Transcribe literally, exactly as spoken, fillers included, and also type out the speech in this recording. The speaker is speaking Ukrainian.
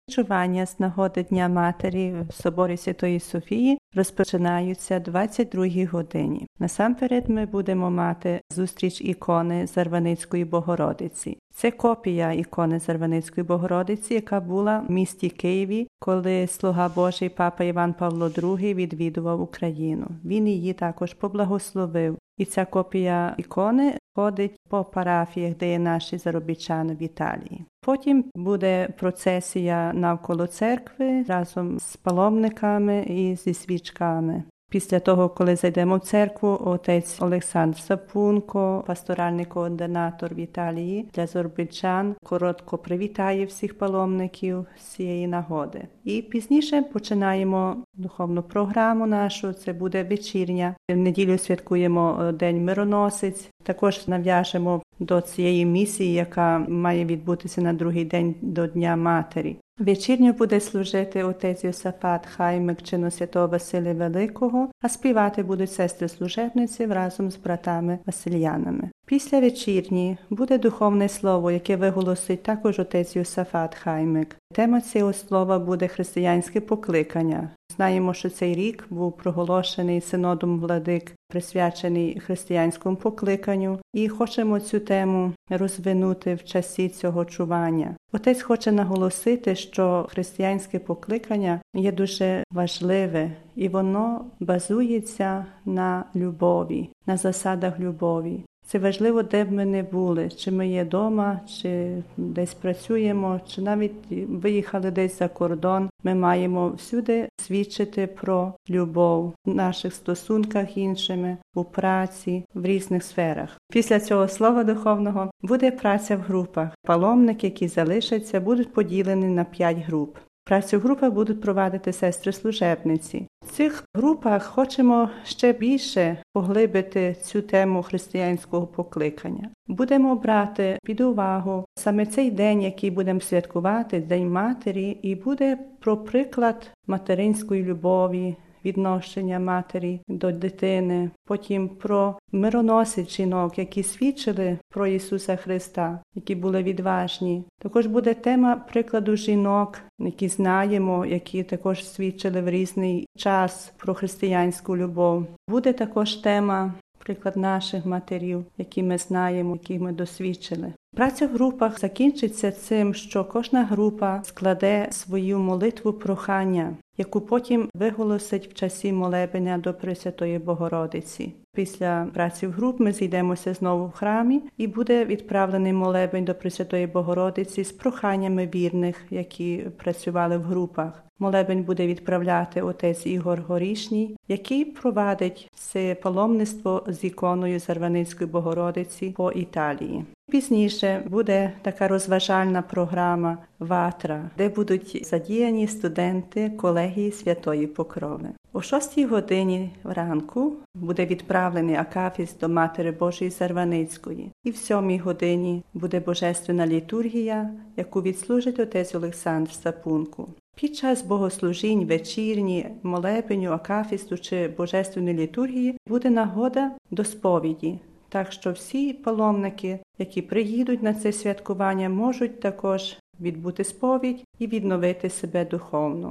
Чування з нагоди Дня Матері в Соборі Святої Софії розпочинаються о двадцять другій годині. Насамперед ми будемо мати зустріч ікони Зарваницької Богородиці. Це копія ікони Зарваницької Богородиці, яка була в місті Києві, коли Слуга Божий Папа Іван Павло другий відвідував Україну. Він її також поблагословив. І ця копія ікони ходить по парафіях, де є наші заробітчани в Італії. Потім буде процесія навколо церкви разом з паломниками і зі свічками. Після того, коли зайдемо в церкву, отець Олександр Сапунко, пасторальний координатор в Італії для заробітчан, коротко привітає всіх паломників з цієї нагоди. І пізніше починаємо духовну програму нашу, це буде вечірня. В неділю святкуємо День Мироносець, також нав'яжемо до цієї місії, яка має відбутися на другий день до Дня Матері. Вечірню буде служити отець Йосафат Хаймик чину святого Василія Великого, а співати будуть сестри-служебниці разом з братами Васильянами. Після вечірні буде духовне слово, яке виголосить також отець Йосафат Хаймик. Тема цього слова буде християнське покликання. Знаємо, що цей рік був проголошений синодом владик, присвячений християнському покликанню, і хочемо цю тему розвинути в часі цього чування. Отець хоче наголосити, що християнське покликання є дуже важливе, і воно базується на любові, на засадах любові. Це важливо, де б ми не були, чи ми є вдома, чи десь працюємо, чи навіть виїхали десь за кордон. Ми маємо всюди свідчити про любов в наших стосунках іншими, у праці, в різних сферах. Після цього слова духовного буде праця в групах. Паломники, які залишаться, будуть поділені на п'ять груп. Працю в групах будуть провадити сестри-служебниці. В цих групах хочемо ще більше поглибити цю тему християнського покликання. Будемо брати під увагу саме цей день, який будемо святкувати, День Матері, і буде про приклад материнської любові, відношення матері до дитини, потім про мироносець жінок, які свідчили про Ісуса Христа, які були відважні. Також буде тема прикладу жінок, які знаємо, які також свідчили в різний час про християнську любов. Буде також тема приклад наших матерів, які ми знаємо, які ми досвідчили. Праця в групах закінчиться цим, що кожна група складе свою молитву прохання, яку потім виголосить в часі молебення до Пресвятої Богородиці. Після праці в груп ми зійдемося знову в храмі і буде відправлений молебень до Пресвятої Богородиці з проханнями вірних, які працювали в групах. Молебень буде відправляти отець Ігор Горішній, який провадить це паломництво з іконою Зарваницької Богородиці по Італії. Пізніше буде така розважальна програма «Ватра», де будуть задіяні студенти колегії Святої Покрови. О шостій годині ранку буде відправлений акафіст до Матері Божої Зарваницької. І в сьомій годині буде божественна літургія, яку відслужить отець Олександр Сапунко. Під час богослужінь, вечірні, молебеню, акафісту чи божественної літургії буде нагода до сповіді. Так що всі паломники, які приїдуть на це святкування, можуть також відбути сповідь і відновити себе духовно.